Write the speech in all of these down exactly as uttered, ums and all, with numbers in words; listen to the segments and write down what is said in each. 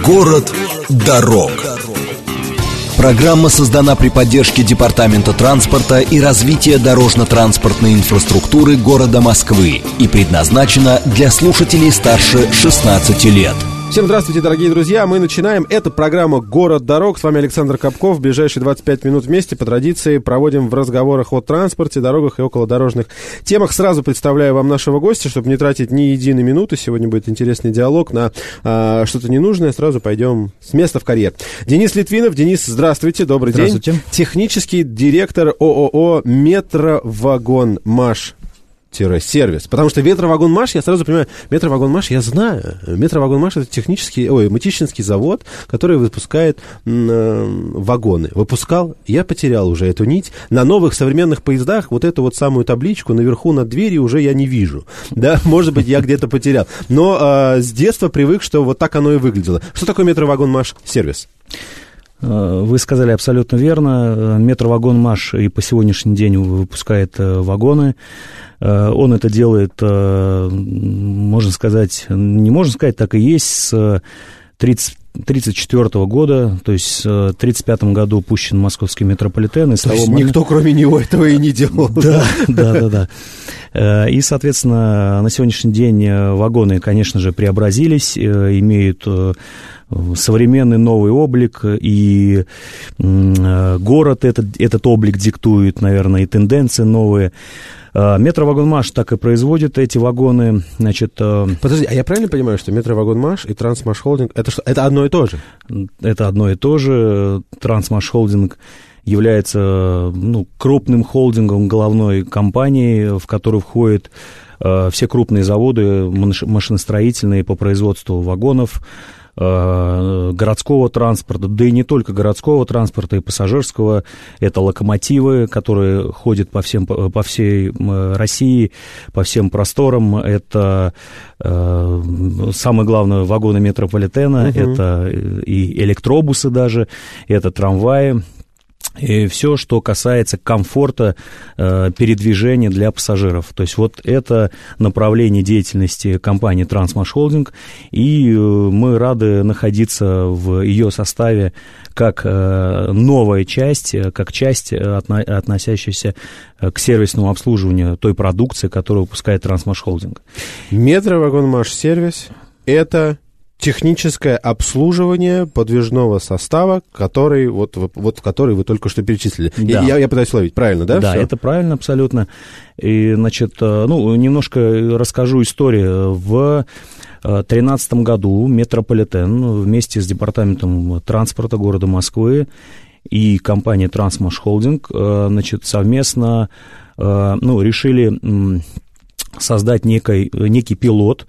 Город дорог. Программа создана при поддержке Департамента транспорта и развития дорожно-транспортной инфраструктуры города Москвы и предназначена для слушателей старше шестнадцати лет. Всем здравствуйте, дорогие друзья, мы начинаем. Это программа «Город дорог». С вами Александр Капков. В ближайшие двадцать пять минут вместе по традиции проводим в разговорах о транспорте, дорогах и околодорожных темах. Сразу представляю вам нашего гостя, чтобы не тратить ни единой минуты. Сегодня будет интересный диалог на а, что-то ненужное. Сразу пойдем с места в карьер. Денис Литвинов. Денис, здравствуйте, добрый здравствуйте. День. Технический директор ООО «Метровагонмаш». Сервис. Потому что Метровагонмаш, я сразу понимаю, Метровагонмаш я знаю. Метровагонмаш — это технический, ой, Мытищинский завод, который выпускает э, вагоны. Выпускал, я потерял уже эту нить. На новых современных поездах вот эту вот самую табличку наверху над дверью уже я не вижу. Да, может быть, я где-то потерял. Но э, с детства привык, что вот так оно и выглядело. Что такое Метровагонмаш сервис? Вы сказали абсолютно верно. Метровагонмаш и по сегодняшний день выпускает вагоны. Он это делает, можно сказать, не можно сказать, так и есть, с тридцать четвёртого года, то есть в тридцать пятом году пущен московский метрополитен. И то есть момента... никто, кроме него, этого и не делал. Да, да, да, да. И, соответственно, на сегодняшний день вагоны, конечно же, преобразились, имеют современный новый облик, и город этот, этот облик диктует, наверное, и тенденции новые. Метровагонмаш так и производит эти вагоны, значит... Подожди, а я правильно понимаю, что Метровагонмаш и Трансмаш Холдинг, это что, это одно и то же? Это одно и то же. Трансмаш Холдинг является, ну, крупным холдингом головной компании, в которую входят э, все крупные заводы машиностроительные по производству вагонов, городского транспорта, да и не только городского транспорта, и пассажирского. Это локомотивы, которые ходят по, всем, по всей России, по всем просторам. Это э, самое главное, вагоны метрополитена, угу. Это и электробусы даже, это трамваи. И все, что касается комфорта э, передвижения для пассажиров. То есть вот это направление деятельности компании Трансмаш Холдинг, и э, мы рады находиться в ее составе как э, новая часть, как часть, отно, относящаяся к сервисному обслуживанию той продукции, которую выпускает Трансмаш Холдинг. Метровагонмаш сервис — это... техническое обслуживание подвижного состава, который, вот, вот, который вы только что перечислили. Да. Я, я пытаюсь ловить, правильно, да? Да, все? Это правильно абсолютно. И, значит, ну, немножко расскажу историю. В две тысячи тринадцатом году метрополитен вместе с Департаментом транспорта города Москвы и компанией Трансмаш Холдинг, значит, совместно, ну, решили создать некий, некий пилот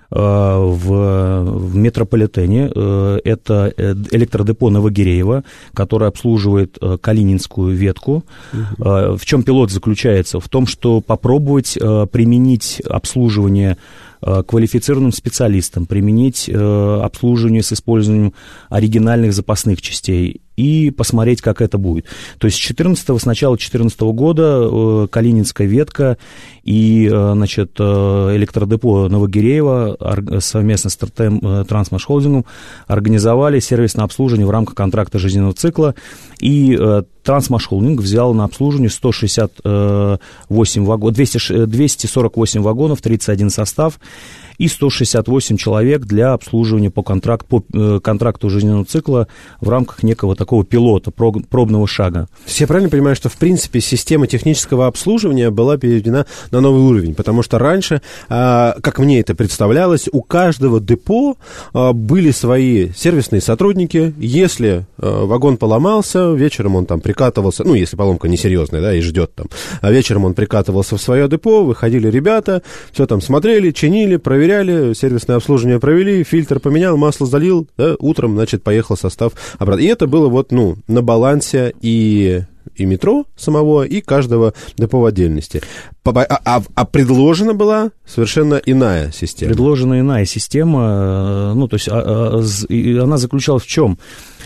В, в метрополитене. Это электродепо Новогиреево, которое обслуживает Калининскую ветку. Uh-huh. В чем пилот заключается? В том, что попробовать применить обслуживание квалифицированным специалистам, применить обслуживание с использованием оригинальных запасных частей и посмотреть, как это будет. То есть с, четырнадцатого, с начала две тысячи четырнадцатого года Калининская ветка и, значит, электродепо Новогиреево совместно с Трансмаш Холдингом организовали сервисное обслуживание в рамках контракта жизненного цикла, и Трансмаш Холдинг взял на обслуживание сто шестьдесят восемь вагонов, двести сорок восемь вагонов, тридцать один состав и сто шестьдесят восемь человек для обслуживания по, контракт, по контракту жизненного цикла в рамках некого такого пилота, пробного шага. То есть я правильно понимаю, что, в принципе, система технического обслуживания была переведена на новый уровень, потому что раньше, как мне это представлялось, у каждого депо были свои сервисные сотрудники. Если вагон поломался, вечером он там прикатывался, ну, если поломка несерьезная, да, и ждет там, а вечером он прикатывался в свое депо, выходили ребята, все там смотрели, чинили, проверяли, сервисное обслуживание провели, фильтр поменял, масло залил, да, утром, значит, поехал состав обратно. И это было вот, ну, на балансе и, и метро самого, и каждого депо в отдельности. А, а, а предложена была совершенно иная система. Предложена иная система, ну, то есть а, а, она заключалась в чем?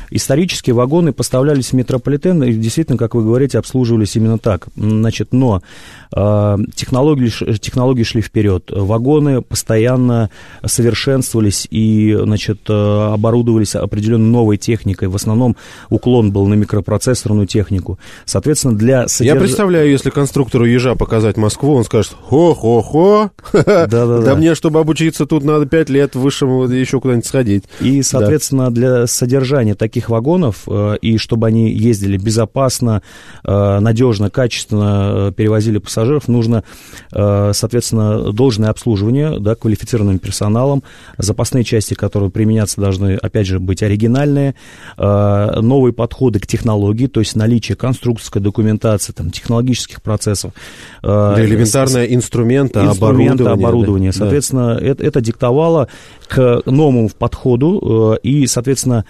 исторически вагоны поставлялись в метрополитен, и действительно, как вы говорите, обслуживались именно так. Значит, но э, технологии, технологии шли вперед, вагоны постоянно совершенствовались и, значит, оборудовались определенной новой техникой. В основном уклон был на микропроцессорную технику. Соответственно, для содерж... Я представляю, если конструктору ежа показать Москву, он скажет: хо-хо-хо, да мне, чтобы обучиться, тут надо пять лет в высшем еще куда-нибудь сходить. И, соответственно, для содержания таких вагонов, и чтобы они ездили безопасно, надежно, качественно, перевозили пассажиров, нужно, соответственно, должное обслуживание, да, квалифицированным персоналом, запасные части, которые применяться должны, опять же, быть оригинальные, новые подходы к технологии, то есть наличие конструкторской документации, там, технологических процессов. Да, элементарное инструмента, инструмента оборудование. оборудование. Да. Соответственно, да. это, это диктовало к новому подходу, и, соответственно,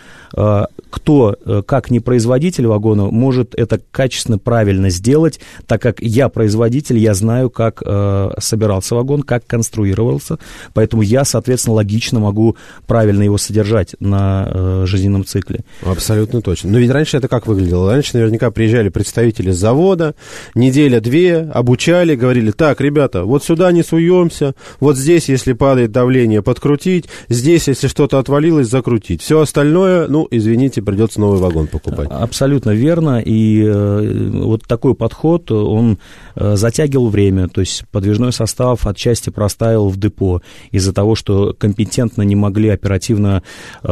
кто, как не производитель вагона, может это качественно, правильно сделать, так как я производитель, я знаю, как собирался вагон, как конструировался, поэтому я, соответственно, логично могу правильно его содержать на жизненном цикле. Абсолютно точно. Но ведь раньше это как выглядело? Раньше наверняка приезжали представители завода, неделя-две, обучали, говорили: так, ребята, вот сюда не суемся, вот здесь, если падает давление, подкрутить, здесь, если что-то отвалилось, закрутить. Все остальное, ну, извините, придется новый вагон покупать. Абсолютно верно, и э, вот такой подход, он э, затягивал время, то есть подвижной состав отчасти простаивал в депо из-за того, что компетентно не могли оперативно, э,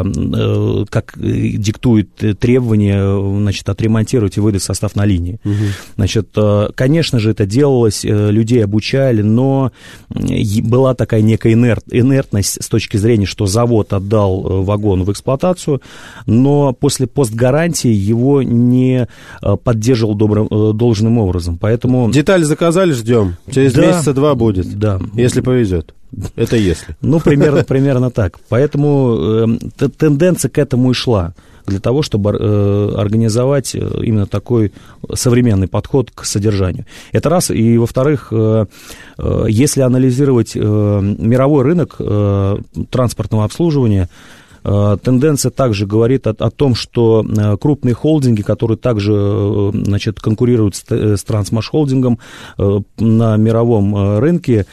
э, как диктует требования, значит, отремонтировать и выдать состав на линии. Угу. Значит, э, конечно же, это делалось, э, людей обучали, но была такая некая инерт, инертность с точки зрения, что завод отдал вагон в эксплуатацию, но после постгарантии его не поддерживал добрым, должным образом, поэтому... Деталь заказали, ждем, через да, месяца два будет, да. Если повезет. Это если. Ну, примерно, примерно так. Поэтому э, тенденция к этому и шла, для того, чтобы э, организовать именно такой современный подход к содержанию. Это раз. И, во-вторых, э, э, если анализировать э, мировой рынок э, транспортного обслуживания, тенденция также говорит о, о том, что крупные холдинги, которые также, значит, конкурируют с, с Трансмашхолдингом на мировом рынке,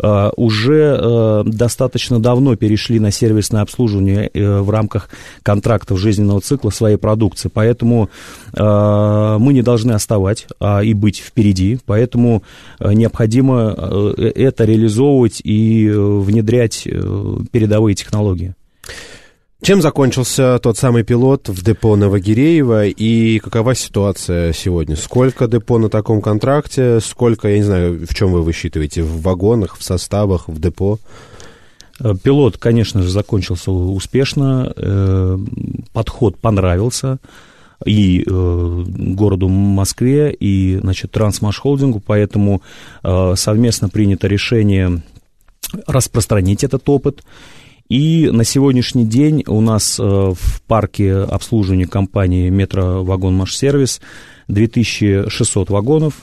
уже достаточно давно перешли на сервисное обслуживание в рамках контрактов жизненного цикла своей продукции. Поэтому мы не должны отставать а и быть впереди. Поэтому необходимо это реализовывать и внедрять передовые технологии. Чем закончился тот самый пилот в депо Новогиреево и какова ситуация сегодня? Сколько депо на таком контракте? Сколько, я не знаю, в чем вы высчитываете? В вагонах, в составах, в депо? Пилот, конечно же, закончился успешно. Подход понравился и городу Москве, и, значит, Трансмашхолдингу, поэтому совместно принято решение распространить этот опыт. И на сегодняшний день у нас в парке обслуживания компании «Метровагонмашсервис» две тысячи шестьсот вагонов.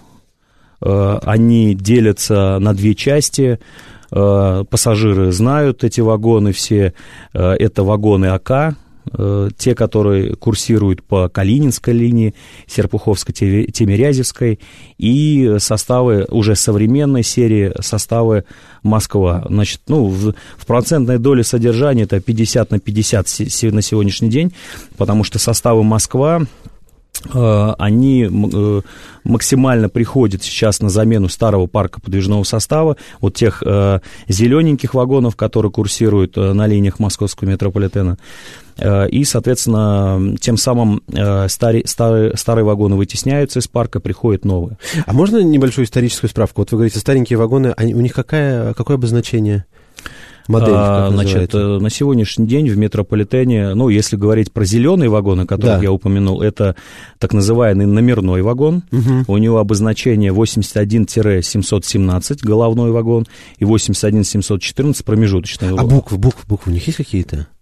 Они делятся на две части. Пассажиры знают эти вагоны все. Это вагоны АК, те, которые курсируют по Калининской линии, Серпуховской, Тимирязевской, и составы уже современной серии, составы Москва. Значит, ну, в, в процентной доле содержания это пятьдесят на пятьдесят на сегодняшний день, потому что составы Москва, они максимально приходят сейчас на замену старого парка подвижного состава, вот тех э, зелененьких вагонов, которые курсируют на линиях московского метрополитена. Э, и, соответственно, тем самым э, старые, старые, старые вагоны вытесняются из парка, приходят новые. А можно небольшую историческую справку? Вот вы говорите, старенькие вагоны, они, у них какая, какое обозначение? Модель, а, значит, на сегодняшний день в метрополитене, ну, если говорить про зеленые вагоны, которые да. я упомянул, это так называемый номерной вагон. Угу. У него обозначение восемьдесят один семьсот семнадцать головной вагон и восемьдесят один семьсот четырнадцать промежуточный вагон. А буквы, буквы, буквы у них есть какие-то?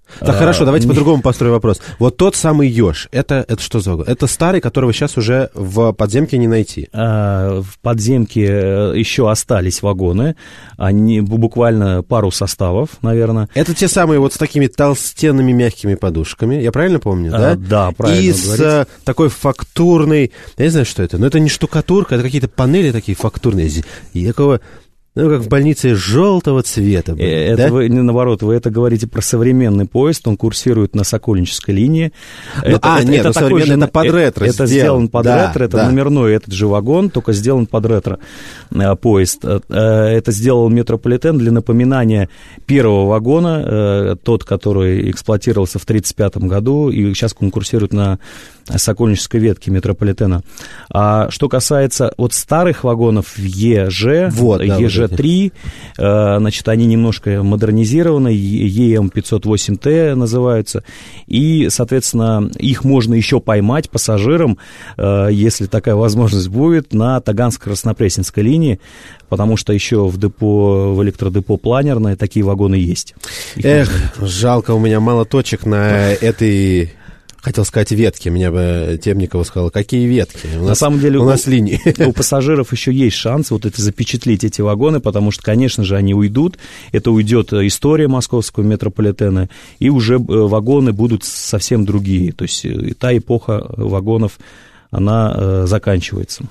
Так, а, хорошо, давайте не... по-другому построю вопрос. Вот тот самый еж, это, это что за вагон? Это старый, которого сейчас уже в подземке не найти? А, в подземке еще остались вагоны, они буквально пару составов, наверное. Это те самые вот с такими толстенными мягкими подушками, я правильно помню, да? А, да, правильно И говорите. с такой фактурной, я не знаю, что это, но это не штукатурка, это какие-то панели такие фактурные, и такого... Ну, как в больнице желтого цвета. Это да? вы, наоборот, вы это говорите про современный поезд, он курсирует на Сокольнической линии. Ну, это, а, это, нет, это, ну, такой же, это под ретро это сделан. сделан под да, ретро, это да. номерной этот же вагон, только сделан под ретро поезд. Это сделал метрополитен для напоминания первого вагона, тот, который эксплуатировался в тридцать пятом году и сейчас конкурсирует на Сокольнической ветке метрополитена. А что касается вот старых вагонов ЕЖ, вот, да, ЕЖ три, вот значит, они немножко модернизированы, Е Эм пятьсот восемь Т называются, и, соответственно, их можно еще поймать пассажирам, если такая возможность будет, на Таганско-Краснопресненской линии, потому что еще в депо, в электродепо Планерное такие вагоны есть. Их Эх, жалко, у меня мало точек на этой... Хотел сказать ветки, меня бы Темникова сказала, какие ветки? У нас, На самом деле у нас у, линии. У пассажиров еще есть шанс вот это запечатлеть эти вагоны, потому что, конечно же, они уйдут, это уйдет история московского метрополитена, и уже вагоны будут совсем другие, то есть та эпоха вагонов, она э, заканчивается.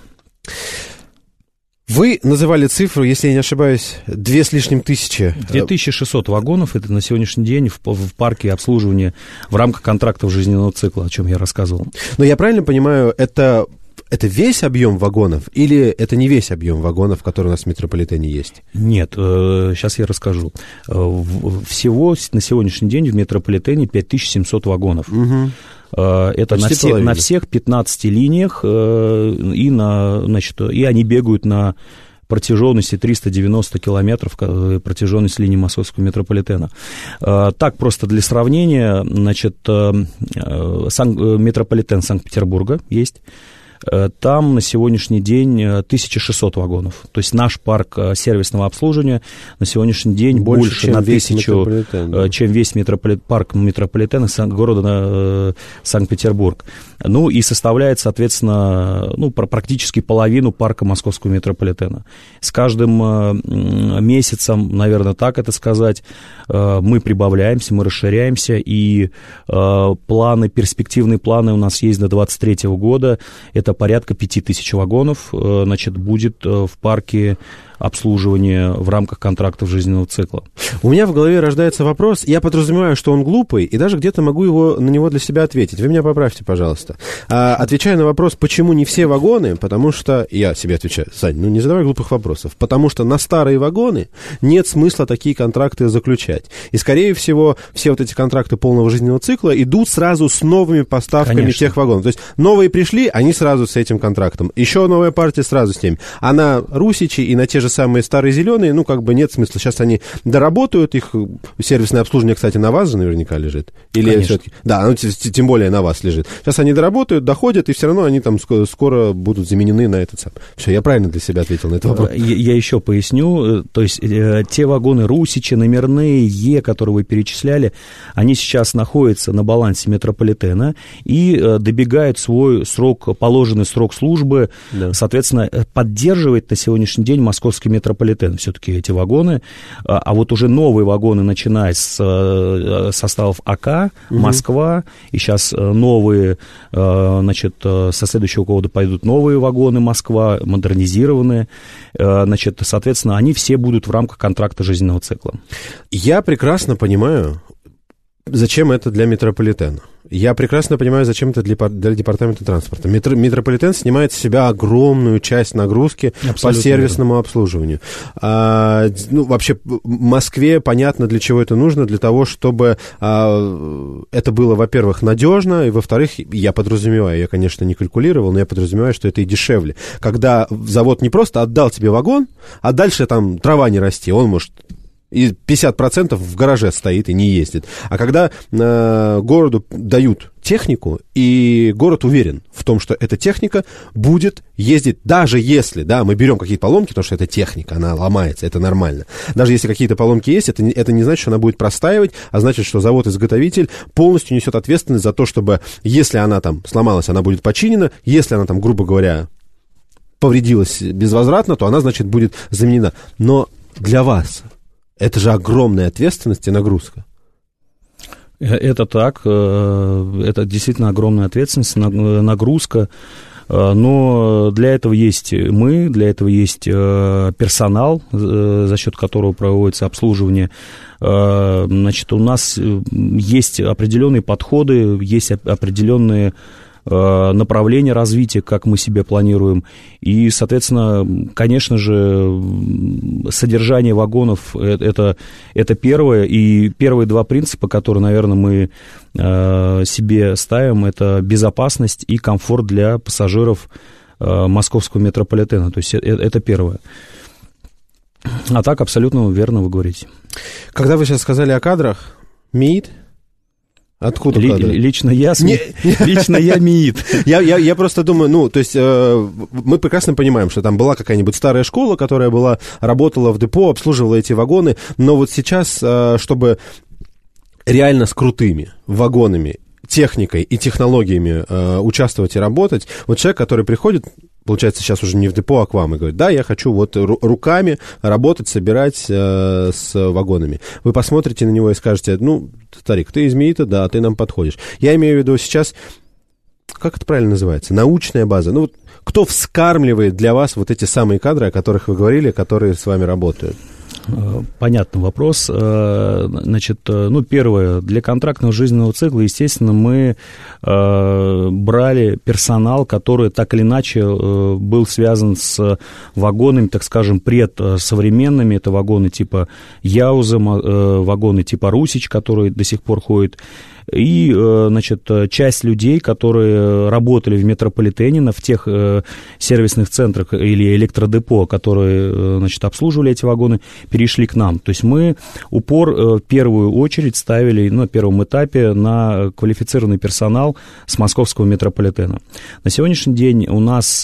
Вы называли цифру, если я не ошибаюсь, две с лишним тысячи. две тысячи шестьсот вагонов, это на сегодняшний день в, в парке обслуживания в рамках контрактов жизненного цикла, о чем я рассказывал. Но я правильно понимаю, это, это весь объем вагонов или это не весь объем вагонов, который у нас в метрополитене есть? Нет, э, сейчас я расскажу. Всего на сегодняшний день в метрополитене пять тысяч семьсот вагонов. Угу. Это на, все, на всех пятнадцати линиях, и, на, значит, и они бегают на протяженности триста девяносто километров, протяженность линии московского метрополитена. Так, просто для сравнения, значит, метрополитен Санкт-Петербурга есть. Там на сегодняшний день тысяча шестьсот вагонов. То есть наш парк сервисного обслуживания на сегодняшний день больше, больше чем на тысячу, да. чем весь метрополит, парк метрополитена города Санкт-Петербург. Ну и составляет, соответственно, ну, практически половину парка московского метрополитена. С каждым месяцем, наверное, так это сказать, мы прибавляемся, мы расширяемся, и планы, перспективные планы у нас есть до двадцать третьего года. Это порядка пяти тысяч вагонов, значит, будет в парке обслуживания в рамках контрактов жизненного цикла. У меня в голове рождается вопрос, я подразумеваю, что он глупый, и даже где-то могу его, на него для себя ответить. Вы меня поправьте, пожалуйста. А, отвечая на вопрос, почему не все вагоны, потому что... Я себе отвечаю, Сань, ну не задавай глупых вопросов. Потому что на старые вагоны нет смысла такие контракты заключать. И, скорее всего, все вот эти контракты полного жизненного цикла идут сразу с новыми поставками Конечно. Тех вагонов. То есть новые пришли, они сразу с этим контрактом. Еще новая партия сразу с ними. А на Русичи и на те же самые старые зеленые, ну, как бы нет смысла. Сейчас они доработают, их сервисное обслуживание, кстати, на вас же наверняка лежит. Или все-таки... Да, ну, тем более на вас лежит. Сейчас они доработают, доходят, и все равно они там скоро будут заменены на этот сам. Все, я правильно для себя ответил на этот вопрос. Я, я еще поясню. То есть э, те вагоны Русичи, номерные, Е, которые вы перечисляли, они сейчас находятся на балансе метрополитена и э, добегают свой срок, положенный срок службы, да. Соответственно, поддерживает на сегодняшний день московский метрополитен все-таки эти вагоны, а вот уже новые вагоны, начиная с составов АК, угу. Москва, и сейчас новые, значит, со следующего года пойдут новые вагоны Москва, модернизированные, значит, соответственно, они все будут в рамках контракта жизненного цикла. Я прекрасно понимаю, зачем это для метрополитена. Я прекрасно понимаю, зачем это для, для департамента транспорта. Метро, метрополитен снимает с себя огромную часть нагрузки Абсолютно по сервисному верно. Обслуживанию. А, ну, вообще, в Москве понятно, для чего это нужно. Для того, чтобы а, это было, во-первых, надежно, и, во-вторых, я подразумеваю, я, конечно, не калькулировал, но я подразумеваю, что это и дешевле. Когда завод не просто отдал тебе вагон, а дальше там трава не расти, он может... И пятьдесят процентов в гараже стоит и не ездит. А когда э, городу дают технику, и город уверен в том, что эта техника будет ездить, даже если, да, мы берем какие-то поломки, потому что это техника, она ломается, это нормально. Даже если какие-то поломки есть, это, это не значит, что она будет простаивать, а значит, что завод-изготовитель полностью несет ответственность за то, чтобы, если она там сломалась, она будет починена, если она там, грубо говоря, повредилась безвозвратно, то она, значит, будет заменена. Но для вас это же огромная ответственность и нагрузка. Это так, это действительно огромная ответственность, нагрузка, но для этого есть мы, для этого есть персонал, за счет которого проводится обслуживание. Значит, у нас есть определенные подходы, есть определенные направление развития, как мы себе планируем. И, соответственно, конечно же, содержание вагонов это, это первое. И первые два принципа, которые, наверное, мы себе ставим, это безопасность и комфорт для пассажиров московского метрополитена. То есть это первое. А так, абсолютно верно вы говорите. Когда вы сейчас сказали о кадрах, МИИТ? Откуда Ли, кадры? Лично я, СМИ, лично я МИИТ. Я, я, я просто думаю, ну, то есть э, мы прекрасно понимаем, что там была какая-нибудь старая школа, которая была, работала в депо, обслуживала эти вагоны, но вот сейчас, э, чтобы реально с крутыми вагонами, техникой и технологиями э, участвовать и работать, вот человек, который приходит, получается, сейчас уже не в депо, а к вам, и говорит, да, я хочу вот руками работать, собирать э, с вагонами. Вы посмотрите на него и скажете, ну, старик, ты из МИИТа, да, ты нам подходишь. Я имею в виду сейчас, как это правильно называется, научная база. Ну, вот кто вскармливает для вас вот эти самые кадры, о которых вы говорили, которые с вами работают? Понятный вопрос. Значит, ну, первое, для контрактного жизненного цикла, естественно, мы э, брали персонал, который так или иначе э, был связан с вагонами, так скажем, предсовременными. Это вагоны типа Яуза, э, вагоны типа Русич, которые до сих пор ходят. И, значит, часть людей, которые работали в метрополитене, в тех сервисных центрах или электродепо, которые, значит, обслуживали эти вагоны, перешли к нам. То есть мы упор в первую очередь ставили, ну, на первом этапе на квалифицированный персонал с московского метрополитена. На сегодняшний день у нас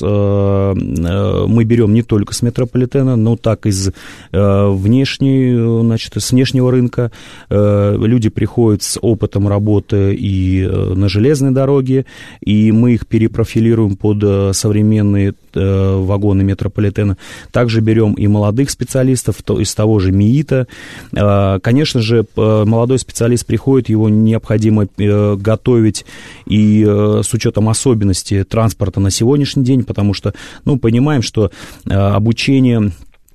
мы берем не только с метрополитена, но так из внешней, значит, с внешнего рынка. Люди приходят с опытом работы и на железной дороге, и мы их перепрофилируем под современные вагоны метрополитена. Также берем и молодых специалистов из того же МИИТа. Конечно же, молодой специалист приходит, его необходимо готовить и с учетом особенностей транспорта на сегодняшний день, потому что, ну, понимаем, что обучение,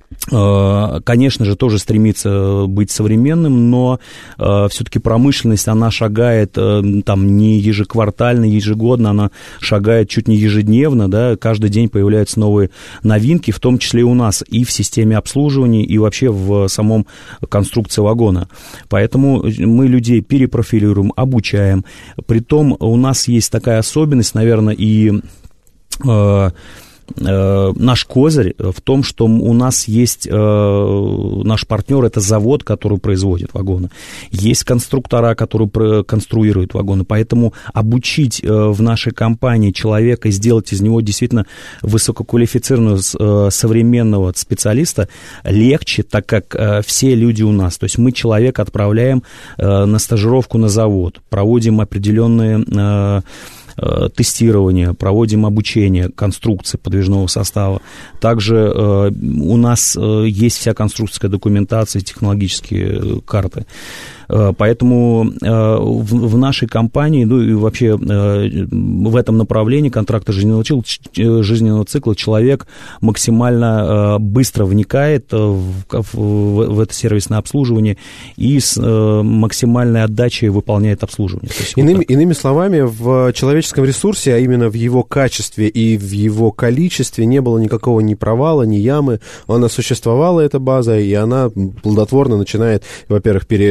конечно же, тоже стремится быть современным, но э, все-таки промышленность, она шагает э, там не ежеквартально, ежегодно, она шагает чуть не ежедневно, да, каждый день появляются новые новинки, в том числе и у нас, и в системе обслуживания, и вообще в самом конструкции вагона. Поэтому мы людей перепрофилируем, обучаем. Притом у нас есть такая особенность, наверное, и... Э, наш козырь в том, что у нас есть э, наш партнер, это завод, который производит вагоны. Есть конструктора, которые конструируют вагоны. Поэтому обучить э, в нашей компании человека и сделать из него действительно высококвалифицированного э, современного специалиста легче, так как э, все люди у нас. То есть мы человека отправляем э, на стажировку на завод, проводим определенные... Э, тестирование, проводим обучение конструкции подвижного состава. Также э, у нас э, есть вся конструкторская документация, технологические карты. Э, поэтому э, в, в нашей компании, ну и вообще э, в этом направлении контракта жизненного цикла, жизненного цикла человек максимально э, быстро вникает в, в, в это сервисное обслуживание и с э, максимальной отдачей выполняет обслуживание. Иными, вот иными словами, в человеческом ресурсе, а именно в его качестве и в его количестве не было никакого ни провала, ни ямы. Она существовала, эта база, и она плодотворно начинает, во-первых, пере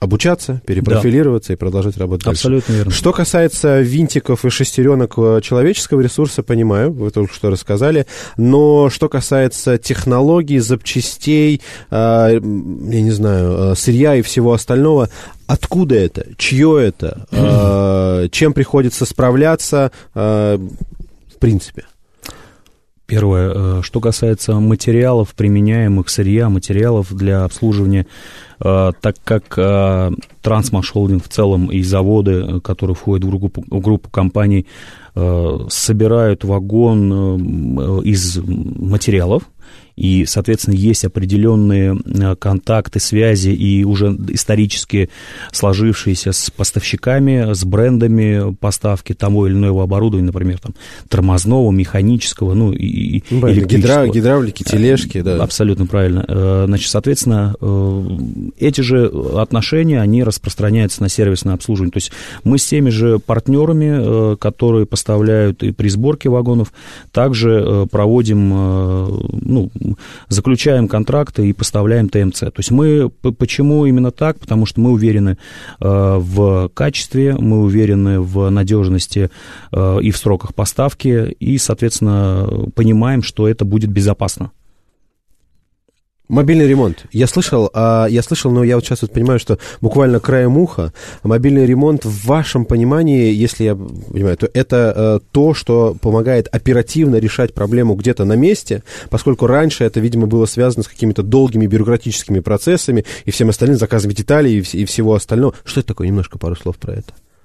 обучаться, перепрофилироваться да. и продолжать работать дальше. Абсолютно верно. Что касается винтиков и шестеренок человеческого ресурса, понимаю, вы только что рассказали, но что касается технологий, запчастей, я не знаю, сырья и всего остального, откуда это, чье это, чем приходится справляться, в принципе? Первое, что касается материалов, применяемых сырья, материалов для обслуживания, так как Трансмаш Холдинг в целом и заводы, которые входят в группу, в группу компаний, собирают вагон из материалов, и, соответственно, есть определенные контакты, связи и уже исторически сложившиеся с поставщиками, с брендами поставки того или иного оборудования, например, там, тормозного, механического, ну, и электрического. Гидра, гидравлики, тележки, да. Абсолютно правильно. Значит, соответственно, эти же отношения, они распространяются на сервисное обслуживание. То есть мы с теми же партнерами, которые поставляют и при сборке вагонов, также проводим, ну, заключаем контракты и поставляем ТМЦ. То есть мы, почему именно так? Потому что мы уверены в качестве, мы уверены в надежности и в сроках поставки, и, соответственно, понимаем, что это будет безопасно. Мобильный ремонт. Я слышал, а, я слышал, но я вот сейчас вот понимаю, что буквально краем уха, мобильный ремонт в вашем понимании, если я понимаю, то это а, то, что помогает оперативно решать проблему где-то на месте, поскольку раньше это, видимо, было связано с какими-то долгими бюрократическими процессами и всем остальным, заказами деталей и, и всего остального. Что это такое? Немножко пару слов про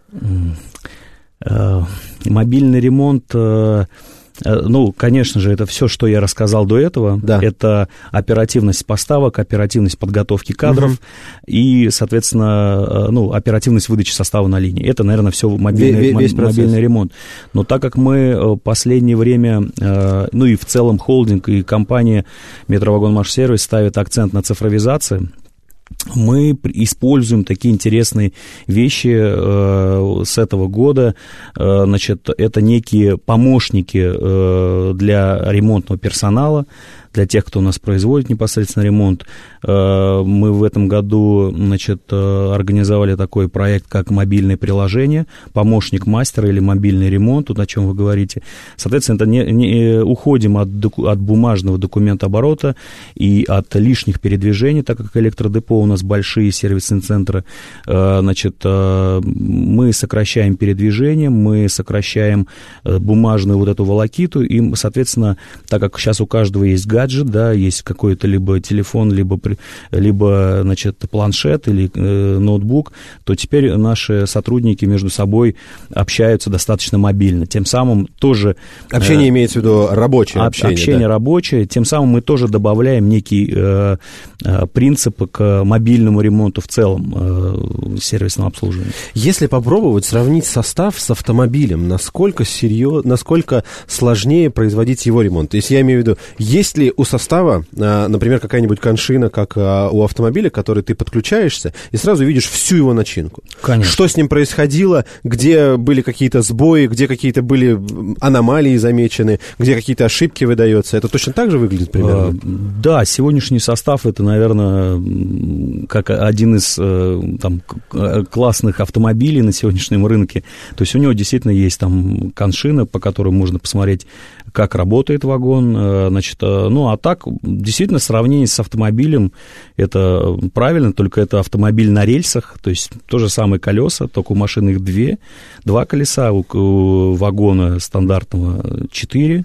это. Мобильный ремонт... Ну, конечно же, это все, что я рассказал до этого. Да. Это оперативность поставок, оперативность подготовки кадров угу. и, соответственно, ну, оперативность выдачи состава на линии. Это, наверное, все мобильный, Весь мобильный ремонт. Но так как мы в последнее время, ну и в целом холдинг и компания Метровагонмашсервис ставят акцент на цифровизацию, мы используем такие интересные вещи э, с этого года. Э, значит, это некие помощники э, для ремонтного персонала, для тех, кто у нас производит непосредственно ремонт. Э, мы в этом году, значит, э, организовали такой проект, как мобильное приложение, помощник мастера или мобильный ремонт, вот о чем вы говорите. Соответственно, это не, не, уходим от, доку, от бумажного документооборота и от лишних передвижений, так как электродепо у нас большие сервисные центры. Э, значит, э, мы сокращаем передвижение, мы сокращаем бумажную вот эту волокиту, и, соответственно, так как сейчас у каждого есть гаджет, да, есть какой-то либо телефон, либо, либо значит, планшет или э, ноутбук, то теперь наши сотрудники между собой общаются достаточно мобильно. Тем самым тоже... Общение э, имеется в виду рабочее общение. Общение да? рабочее. Тем самым мы тоже добавляем некий э, э, принцип к мобильному ремонту в целом э, сервисного обслуживания. Если попробовать сравнить состав с автомобилем, насколько серьезно, насколько сложнее производить его ремонт? Если я имею в виду, есть ли у состава, например, какая-нибудь коншина, как у автомобиля, к которой ты подключаешься, и сразу видишь всю его начинку. Конечно. Что с ним происходило, где были какие-то сбои, где какие-то были аномалии замечены, где какие-то ошибки выдаются. Это точно так же выглядит примерно? Да, сегодняшний состав, это, наверное, как один из там, классных автомобилей на сегодняшнем рынке. То есть у него действительно есть там коншина, по которой можно посмотреть, как работает вагон, значит, ну, а так, действительно, сравнение с автомобилем, это правильно, только это автомобиль на рельсах, то есть то же самое колеса, только у машины их две, два колеса, у, у вагона стандартного четыре,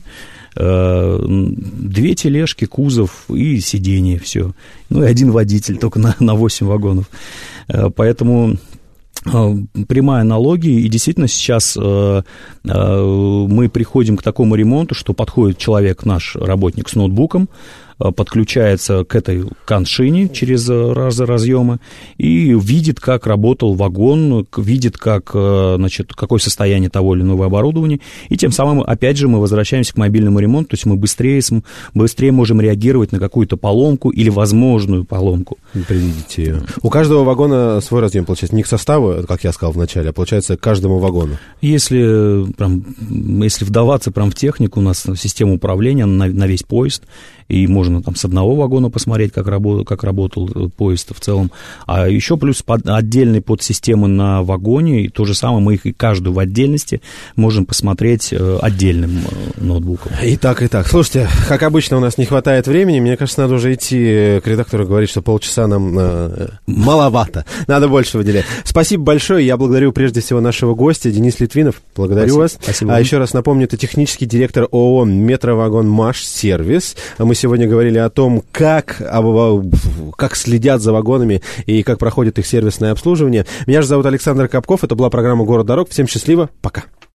две тележки, кузов и сиденье, все. Ну, и один водитель, только на, на восемь вагонов. Поэтому... прямая аналогия, и действительно сейчас э, э, мы приходим к такому ремонту, что подходит человек, наш работник с ноутбуком, подключается к этой коншине через раз, разъемы и видит, как работал вагон, видит, как, значит, какое состояние того или иного оборудования, и тем самым, опять же, мы возвращаемся к мобильному ремонту, то есть мы быстрее, быстрее можем реагировать на какую-то поломку или возможную поломку. Предвидите ее. У каждого вагона свой разъем, получается, не к составу, как я сказал вначале, а получается к каждому вагону. Если, прям, если вдаваться прям в технику, у нас система управления на, на весь поезд, и можно там с одного вагона посмотреть, как, работал, как работал поезд в целом. А еще плюс под, отдельные подсистемы на вагоне, и то же самое, мы их и каждую в отдельности можем посмотреть отдельным ноутбуком. И так, и так. Слушайте, как обычно, у нас не хватает времени, мне кажется, надо уже идти к редактору говорить, что полчаса нам э, маловато, надо больше выделять. Спасибо большое, я благодарю прежде всего нашего гостя, Денис Литвинов, благодарю Спасибо. вас. Спасибо. А еще раз напомню, это технический директор ООО «Метровагон-Маш-сервис». Мы сегодня говорили о том, как, как следят за вагонами и как проходит их сервисное обслуживание. Меня же зовут Александр Капков, это была программа «Город дорог». Всем счастливо, пока.